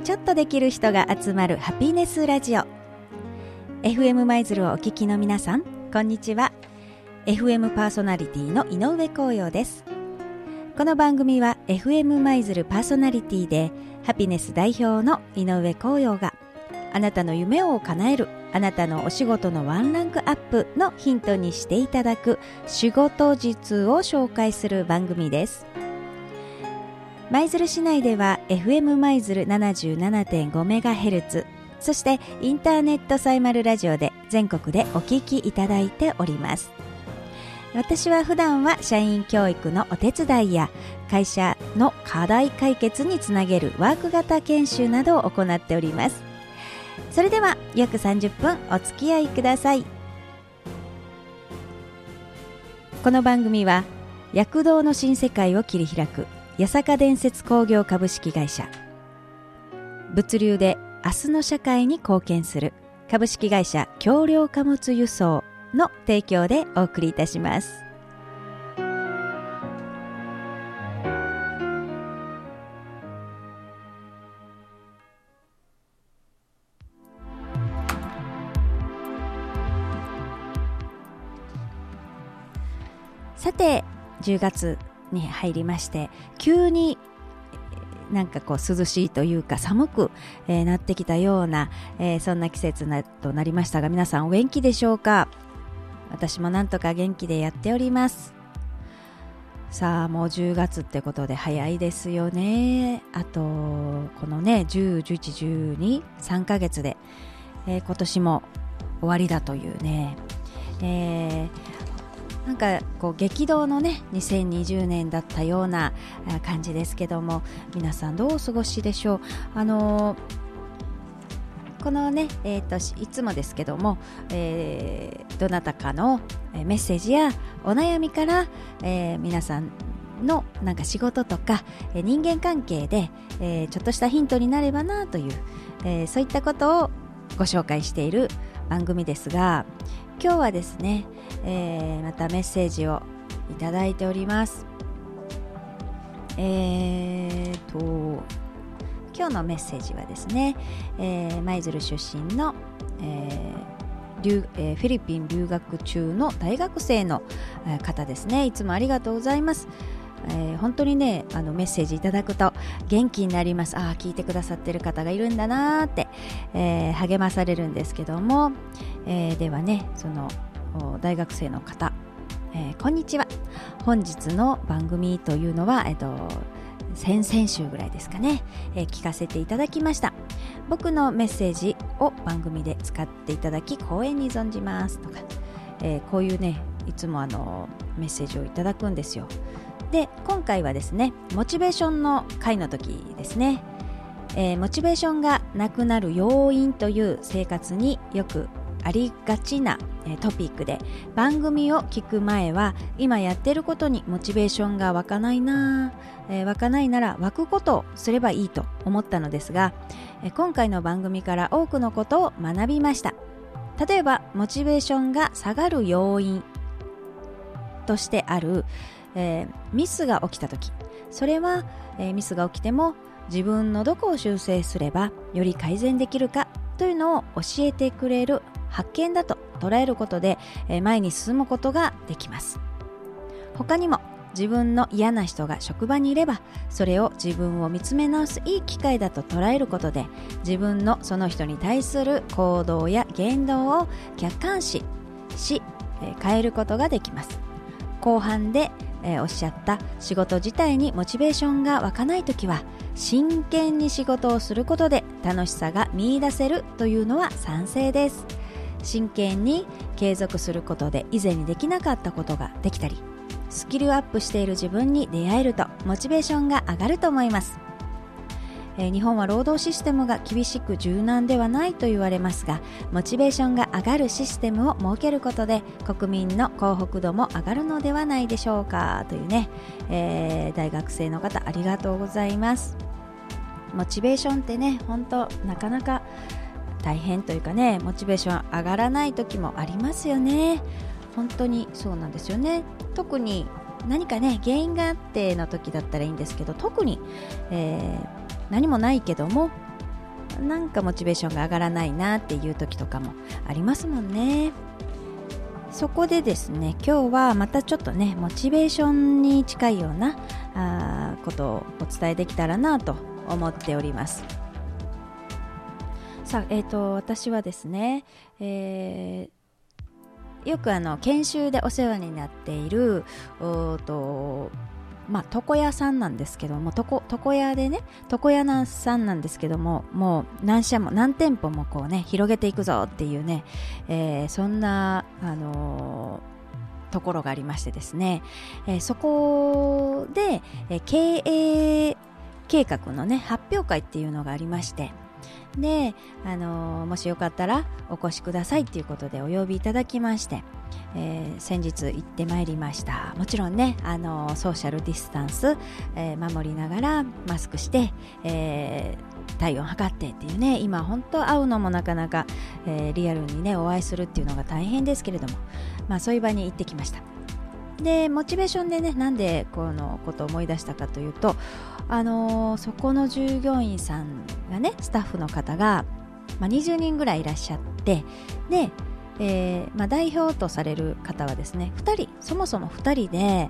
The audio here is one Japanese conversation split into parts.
ちょっとできる人が集まるハピネスラジオ。 FM 舞鶴をお聞きの皆さん、こんにちは。 FM パーソナリティの井上光陽です。この番組は FM 舞鶴パーソナリティでハピネス代表の井上光陽が、あなたの夢を叶える、あなたのお仕事のワンランクアップのヒントにしていただく仕事術を紹介する番組です。舞鶴市内では FM 舞鶴 77.5MHz、 そしてインターネットサイマルラジオで全国でお聞きいただいております。私は普段は社員教育のお手伝いや会社の課題解決につなげるワーク型研修などを行っております。それでは約30分お付き合いください。この番組は躍動の新世界を切り開く八坂伝説工業株式会社、物流で明日の社会に貢献する株式会社橋梁貨物輸送の提供でお送りいたします。さて、10月に入りまして、急になんかこう涼しいというか寒く、なってきたような、そんな季節となりましたが、皆さんお元気でしょうか？私もなんとか元気でやっております。さあ、もう10月ってことで早いですよね。あとこのね10、11、12、3ヶ月で、今年も終わりだというね、なんかこう激動のね2020年だったような感じですけども、皆さんどうお過ごしでしょう。このね、いつもですけども、どなたかのメッセージやお悩みから、皆さんのなんか仕事とか人間関係で、ちょっとしたヒントになればなという、そういったことをご紹介している番組ですが、今日はですね、またメッセージをいただいております。今日のメッセージはですね、舞鶴出身の、フィリピン留学中の大学生の方ですね。いつもありがとうございます。本当にね、メッセージいただくと元気になります。聞いてくださってる方がいるんだなって、励まされるんですけども、ではね、その大学生の方、こんにちは。本日の番組というのは、先々週ぐらいですかね、聞かせていただきました。僕のメッセージを番組で使っていただき光栄に存じますとか、こういうね、いつもメッセージをいただくんですよ。で、今回はですね、モチベーションの回の時ですね、モチベーションがなくなる要因という生活によくありがちなトピックで、番組を聞く前は今やってることにモチベーションが湧かないなら湧くことをすればいいと思ったのですが、今回の番組から多くのことを学びました。例えばモチベーションが下がる要因としてある、ミスが起きたとき、それは、ミスが起きても自分のどこを修正すればより改善できるかというのを教えてくれる発見だと捉えることで、前に進むことができます。他にも自分の嫌な人が職場にいれば、それを自分を見つめ直すいい機会だと捉えることで、自分のその人に対する行動や言動を客観視し、変えることができます。後半でおっしゃった仕事自体にモチベーションが湧かないときは、真剣に仕事をすることで楽しさが見出せるというのは賛成です。真剣に継続することで以前にできなかったことができたり、スキルアップしている自分に出会えるとモチベーションが上がると思います。日本は労働システムが厳しく柔軟ではないと言われますが、モチベーションが上がるシステムを設けることで国民の幸福度も上がるのではないでしょうかというね、大学生の方ありがとうございます。モチベーションってね、本当なかなか大変というかね、モチベーション上がらない時もありますよね。本当にそうなんですよね。特に何かね原因があっての時だったらいいんですけど、特に、何もないけどもなんかモチベーションが上がらないなっていう時とかもありますもんね。そこでですね、今日はまたちょっとねモチベーションに近いようなことをお伝えできたらなと思っております。さあ、私はですね、よく研修でお世話になっている床屋さんなんですけども、床屋でね、床屋さんなんですけども、もう何店舗もこうね広げていくぞっていうね、そんなところがありましてですね、そこで、経営計画のね発表会っていうのがありまして、で、もしよかったらお越しくださいということでお呼びいただきまして、先日行ってまいりました。もちろんねソーシャルディスタンス、守りながらマスクして、体温測ってっていうね、今本当会うのもなかなか、リアルにねお会いするっていうのが大変ですけれども、そういう場に行ってきました。でモチベーションでね、なんでこのことを思い出したかというと、そこの従業員さんがね、スタッフの方が、20人ぐらいいらっしゃって、で、代表とされる方はですねそもそも2人で、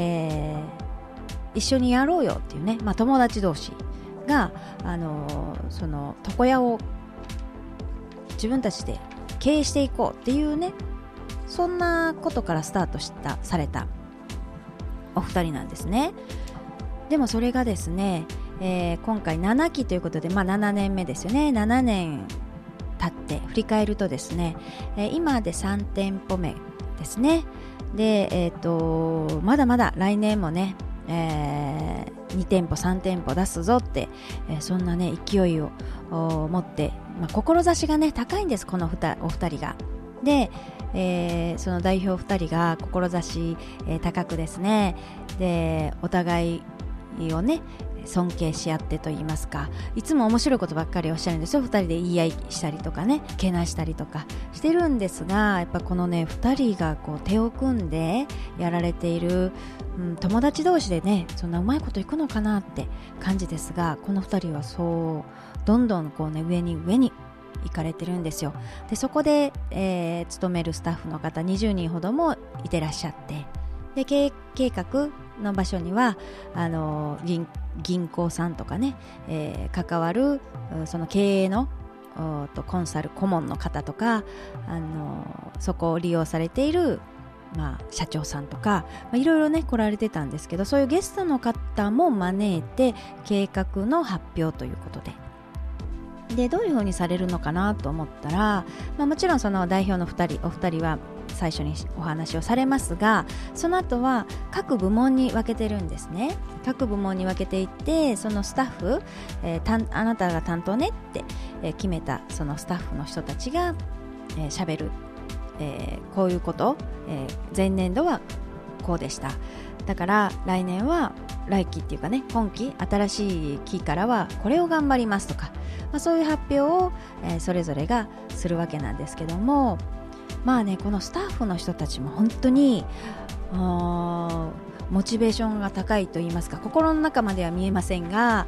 一緒にやろうよっていうね、友達同士が、その床屋を自分たちで経営していこうっていうね、そんなことからスタートされたお二人なんですね。でもそれがですね、今回7期ということで、7年目ですよね。7年経って振り返るとですね、今で3店舗目ですね。で、まだまだ来年もね、2店舗3店舗出すぞって、そんなね勢いを持って、志がね高いんです、このお二人が。で、その代表2人が志、高くですね、でお互いをね尊敬し合ってと言いますか、いつも面白いことばっかりおっしゃるんですよ。2人で言い合いしたりとかね、けなしたりとかしてるんですが、やっぱこのね2人がこう手を組んでやられている、友達同士でねそんなうまいこといくのかなって感じですが、この2人はそうどんどんこうね上に行かれてるんですよ。でそこで、勤めるスタッフの方20人ほどもいてらっしゃって、で経営計画の場所には銀行さんとかね、関わるその経営のコンサル顧問の方とか、そこを利用されている、社長さんとか、いろいろね来られてたんですけど、そういうゲストの方も招いて計画の発表ということでどういう風にされるのかなと思ったら、もちろんその代表のお二人は最初にお話をされますが、その後は各部門に分けてるんですね。各部門に分けていって、そのスタッフ、あなたが担当ねって、決めたそのスタッフの人たちが喋る、こういうこと、前年度はこうでした、だから来年は来期っていうかね、今期新しい期からはこれを頑張りますとか、そういう発表を、それぞれがするわけなんですけども、このスタッフの人たちも本当にモチベーションが高いと言いますか、心の中までは見えませんが、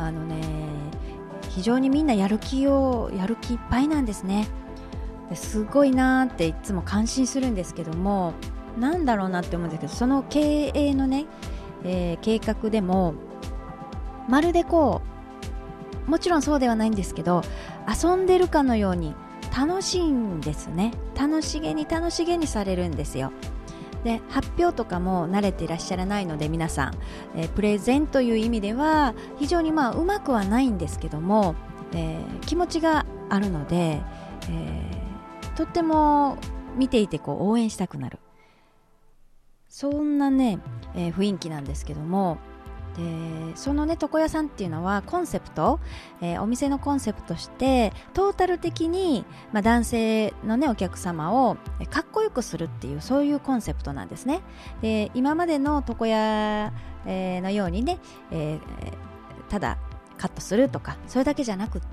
非常にみんなやる気いっぱいなんですね。ですごいなっていつも感心するんですけども、なんだろうなって思うんですけど、その経営のね、計画でもまるでこう、もちろんそうではないんですけど、遊んでるかのように楽しいんですね。楽しげにされるんですよ。で発表とかも慣れていらっしゃらないので、皆さん、プレゼンという意味では非常にうまくはないんですけども、気持ちがあるので、とっても見ていてこう応援したくなる、そんなね、雰囲気なんですけども、でそのね床屋さんっていうのはコンセプト、お店のコンセプトとしてトータル的に、男性のねお客様をかっこよくするっていう、そういうコンセプトなんですね。で今までの床屋、のようにね、ただカットするとかそれだけじゃなくって、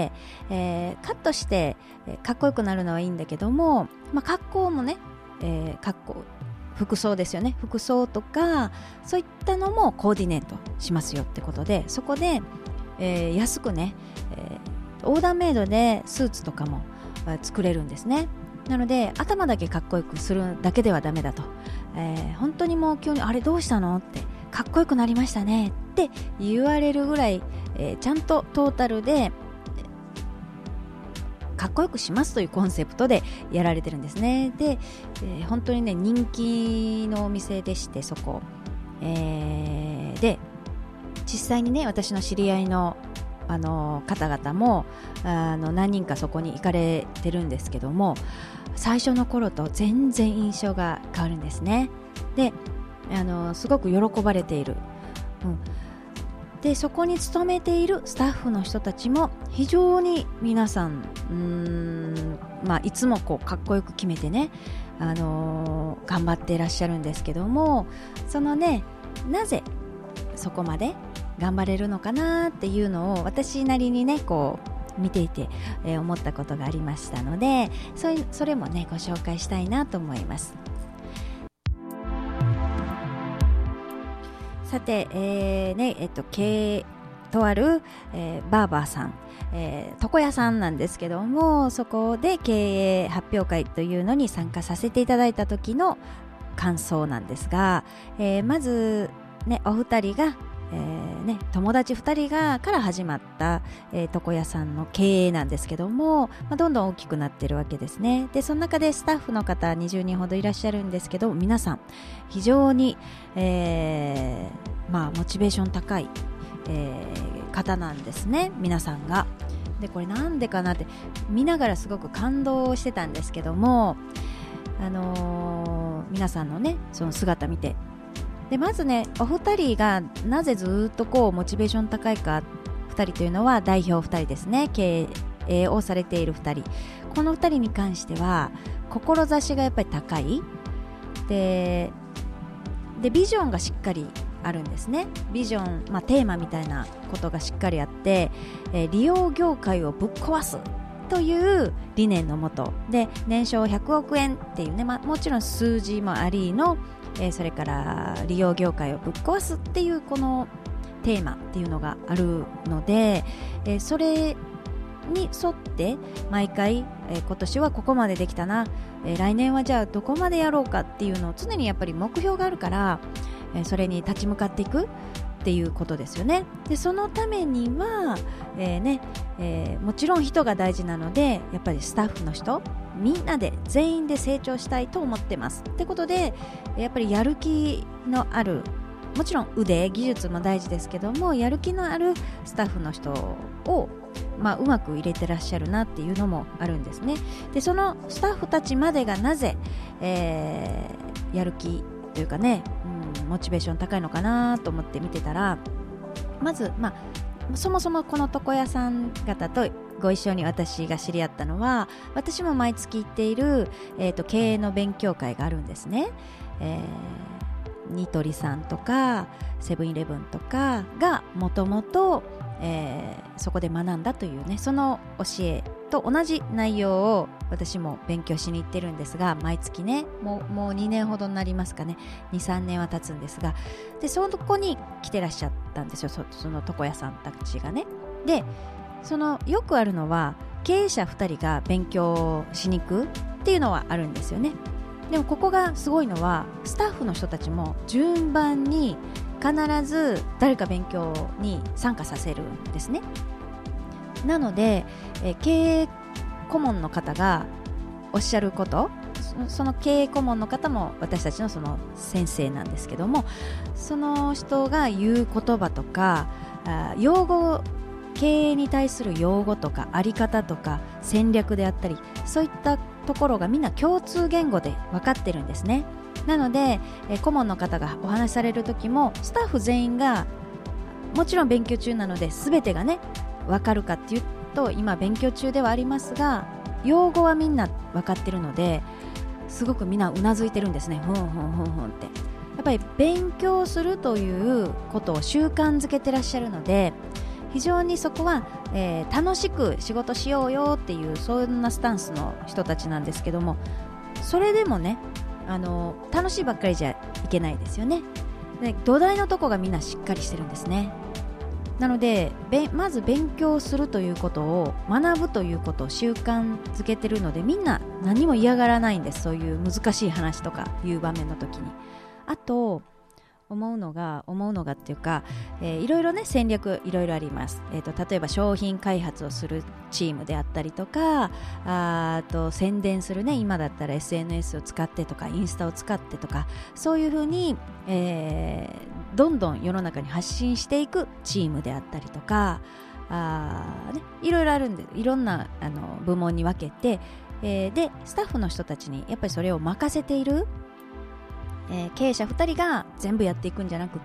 カットして、かっこよくなるのはいいんだけども、格好もね、服装ですよね。服装とかそういったのもコーディネートしますよってことで、そこで、安くね、 オーダーメイドでスーツとかも作れるんですね。なので頭だけかっこよくするだけではダメだと、本当にもう急にあれどうしたのってかっこよくなりましたねって言われるぐらい、ちゃんとトータルでかっこよくしますというコンセプトでやられてるんですね。で、本当にね人気のお店でして、そこ、で実際にね私の知り合いの方々も何人かそこに行かれてるんですけども、最初の頃と全然印象が変わるんですね。ですごく喜ばれている、でそこに勤めているスタッフの人たちも非常に皆さんいつもこうかっこよく決めてね、頑張っていらっしゃるんですけども、そのねなぜそこまで頑張れるのかなっていうのを私なりにねこう見ていて、思ったことがありましたので、それもねご紹介したいなと思います。さて、とある、バーバーさん、床屋さんなんですけども、そこで経営発表会というのに参加させていただいた時の感想なんですが、まずねお二人が友達2人から始まった、床屋さんの経営なんですけども、どんどん大きくなっているわけですね。でその中でスタッフの方20人ほどいらっしゃるんですけど、皆さん非常に、モチベーション高い、方なんですね、皆さんが。でこれなんでかなって見ながらすごく感動してたんですけども、皆さんのねその姿見て、でまずねお二人がなぜずっとこうモチベーション高いか、2人というのは代表2人ですね、経営をされている2人、この2人に関しては志がやっぱり高いでビジョンがしっかりあるんですね。ビジョン、テーマみたいなことがしっかりあって、利用業界をぶっ壊すという理念のもとで、年商100億円っていうね、もちろん数字もありの、それから利用業界をぶっ壊すっていうこのテーマっていうのがあるので、それに沿って毎回、今年はここまでできたな、来年はじゃあどこまでやろうかっていうのを常にやっぱり目標があるから、それに立ち向かっていくっていうことですよね。でそのためには、もちろん人が大事なので、やっぱりスタッフの人みんなで全員で成長したいと思ってますってことで、やっぱりやる気のある、もちろん技術も大事ですけども、やる気のあるスタッフの人をうまく入れてらっしゃるなっていうのもあるんですね。でそのスタッフたちまでがなぜ、やる気というかね、モチベーション高いのかなと思って見てたら、まず、そもそもこの床屋さん方とご一緒に私が知り合ったのは、私も毎月行っている、経営の勉強会があるんですね。ニトリさんとかセブンイレブンとかがもともとそこで学んだというね、その教えと同じ内容を私も勉強しに行ってるんですが、毎月ねもう2年ほどになりますかね、 2,3 年は経つんですが、でそこに来てらっしゃったんですよ、その床屋さんたちがね。でよくあるのは経営者2人が勉強しに行くっていうのはあるんですよね。でもここがすごいのは、スタッフの人たちも順番に必ず誰か勉強に参加させるんですね。なので、経営顧問の方がおっしゃること、その経営顧問の方も私たちのその先生なんですけども、その人が言う言葉とか用語、経営に対する用語とかあり方とか戦略であったり、そういったところがみんな共通言語で分かってるんですね。なので、顧問の方がお話しされる時も、スタッフ全員がもちろん勉強中なので全てがね分かるかっていうと、今勉強中ではありますが、用語はみんな分かってるので、すごくみんなうなずいてるんですね。ふんふんふんふんって、やっぱり勉強するということを習慣づけてらっしゃるので、非常にそこは、楽しく仕事しようよっていう、そんなスタンスの人たちなんですけども、それでもね楽しいばっかりじゃいけないですよね。で土台のとこがみんなしっかりしてるんですね。 なのでまず勉強するということを、学ぶということを習慣づけてるので、みんな何も嫌がらないんです。そういう難しい話とかいう場面の時に。あと思うのがっていうか、いろいろね戦略いろいろあります。例えば商品開発をするチームであったりとか、あと宣伝するね、今だったら SNS を使ってとかインスタを使ってとか、そういうふうに、どんどん世の中に発信していくチームであったりとか、いろいろあるんで、いろんな部門に分けて、でスタッフの人たちにやっぱりそれを任せている、経営者2人が全部やっていくんじゃなくって、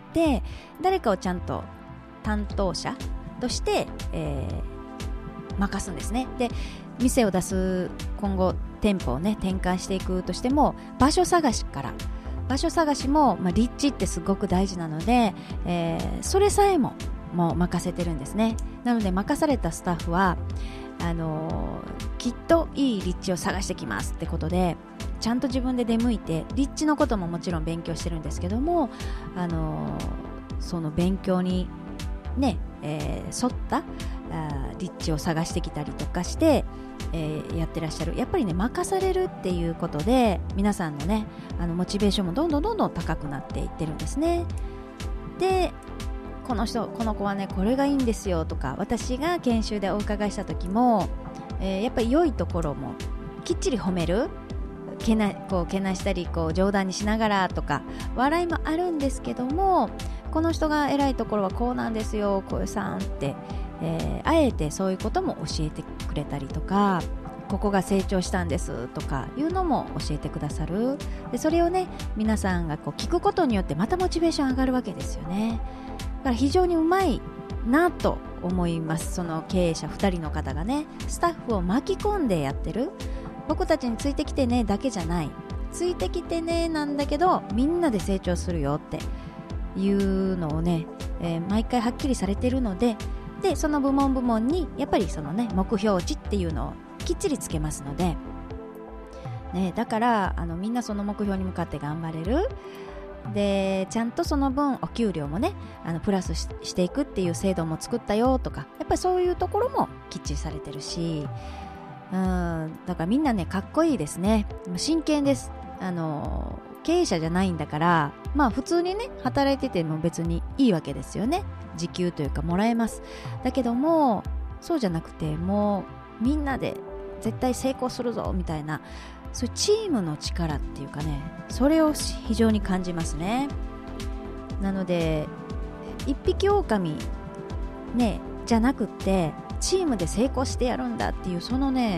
誰かをちゃんと担当者として、任すんですね。で店を出す、今後店舗をね展開していくとしても、場所探しも、立地ってすごく大事なので、それさえもう任せてるんですね。なので任されたスタッフはきっといい立地を探してきますってことで、ちゃんと自分で出向いて、立地のことももちろん勉強してるんですけども、その勉強にね、沿った立地を探してきたりとかして、やってらっしゃる。やっぱりね、任されるっていうことで皆さんのねモチベーションもどんどん高くなっていってるんですね。でこの子はねこれがいいんですよとか、私が研修でお伺いした時も、やっぱり良いところもきっちり褒める、けなしたり冗談にしながらとか、笑いもあるんですけども、この人が偉いところはこうなんですよ、こういうさんって、あえてそういうことも教えてくれたりとか、ここが成長したんですとかいうのも教えてくださる。でそれをね皆さんが聞くことによってまたモチベーション上がるわけですよね。だから非常にうまいなと思います。その経営者2人の方がねスタッフを巻き込んでやってる。僕たちについてきてねだけじゃない、ついてきてねなんだけど、みんなで成長するよっていうのをね、毎回はっきりされてるので、その部門にやっぱりそのね目標値っていうのをきっちりつけますので、だからみんなその目標に向かって頑張れる。でちゃんとその分お給料もねプラス していくっていう制度も作ったよとか、やっぱりそういうところもきっちりされてるし、だからみんなねかっこいいですね。真剣です。経営者じゃないんだから、普通にね働いてても別にいいわけですよね。時給というかもらえます。だけどもそうじゃなくて、もうみんなで絶対成功するぞみたいな、そういうチームの力っていうかね、それを非常に感じますね。なので一匹狼ねじゃなくって、チームで成功してやるんだっていう、そのね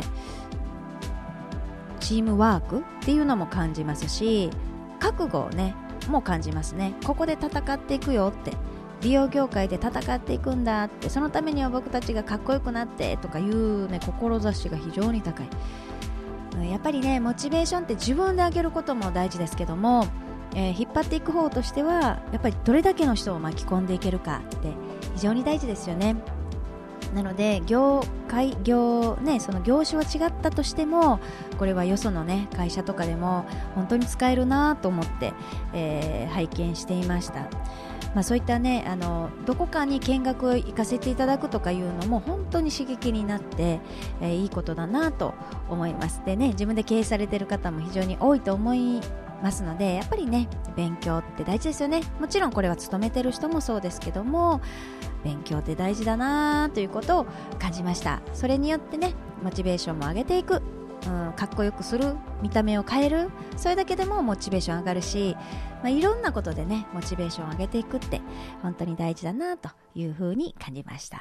チームワークっていうのも感じますし、覚悟をねも感じますね。ここで戦っていくよって、美容業界で戦っていくんだって、そのためには僕たちがかっこよくなってとかいうね志が非常に高い。やっぱりねモチベーションって自分で上げることも大事ですけども、引っ張っていく方としてはやっぱりどれだけの人を巻き込んでいけるかって非常に大事ですよね。なのでその業種は違ったとしても、これはよそのね会社とかでも本当に使えるなと思って、拝見していました。そういったねどこかに見学を行かせていただくとかいうのも本当に刺激になって、いいことだなと思います。でね、自分で経営されている方も非常に多いと思いますので、やっぱりね勉強って大事ですよね。もちろんこれは勤めてる人もそうですけども、勉強って大事だなということを感じました。それによってねモチベーションも上げていく、かっこよくする、見た目を変える、それだけでもモチベーション上がるし、いろんなことでねモチベーションを上げていくって本当に大事だなというふうに感じました。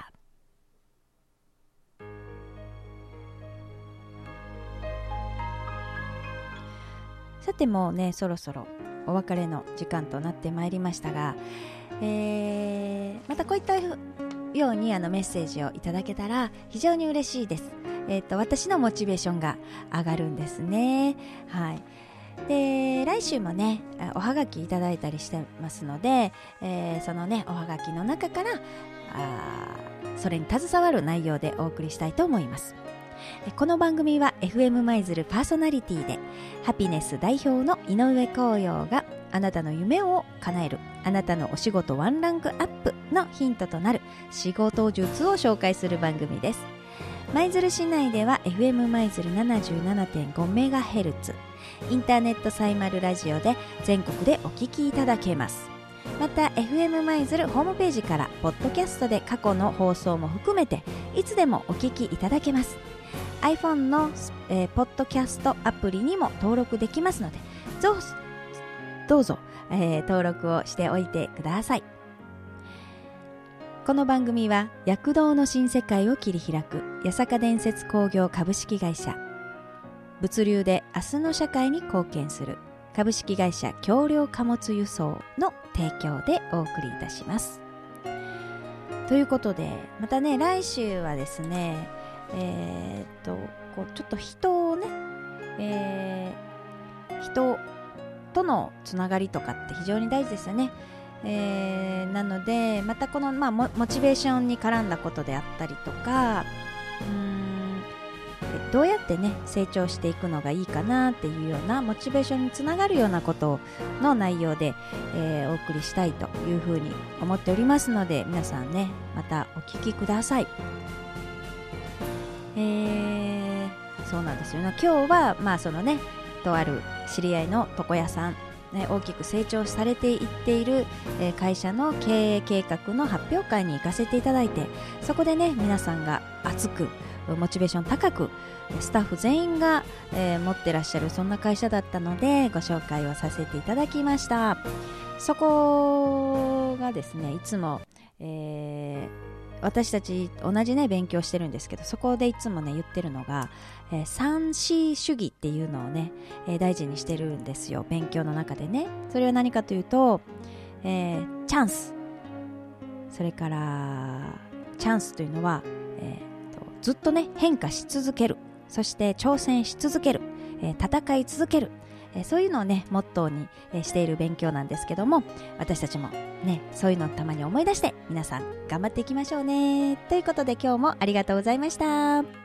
さてもうねそろそろお別れの時間となってまいりましたが、またこういったようにメッセージをいただけたら非常に嬉しいです。私のモチベーションが上がるんですね。はい。で来週もねおはがきいただいたりしてますので、そのねおはがきの中からそれに携わる内容でお送りしたいと思います。 この番組は FM 舞鶴パーソナリティでハピネス代表の井上光陽があなたの夢を叶える、あなたのお仕事ワンランクアップのヒントとなる仕事術を紹介する番組です。舞鶴市内では FM 舞鶴 77.5MHz、 インターネットサイマルラジオで全国でお聞きいただけます。また FM 舞鶴ホームページからポッドキャストで過去の放送も含めていつでもお聞きいただけます。 iPhone の、ポッドキャストアプリにも登録できますのでどうぞ、登録をしておいてください。この番組は躍動の新世界を切り開く八坂伝説工業株式会社、物流で明日の社会に貢献する株式会社橋梁貨物輸送の提供でお送りいたします。ということで、またね、来週はですね、こうちょっと人をね、人とのつながりとかって非常に大事ですよね。なのでまたこの、モチベーションに絡んだことであったりとか、どうやってね成長していくのがいいかなっていうようなモチベーションにつながるようなことの内容で、お送りしたいというふうに思っておりますので、皆さんねまたお聞きください。そうなんですよね。今日はそのね、とある知り合いの床屋さん、大きく成長されていっている、会社の経営計画の発表会に行かせていただいて、そこでね皆さんが熱くモチベーション高くスタッフ全員が、持ってらっしゃるそんな会社だったのでご紹介をさせていただきました。そこがですね、いつも、私たち同じね勉強してるんですけど、そこでいつもね言ってるのが、3C 主義っていうのをね、大事にしてるんですよ、勉強の中でね。それは何かというと、チャンス、それからチャンスというのは、ずっとね変化し続ける、そして挑戦し続ける、戦い続ける、そういうのをねモットーに、している勉強なんですけども、私たちもねそういうのをたまに思い出して皆さん頑張っていきましょうね。ということで今日もありがとうございました。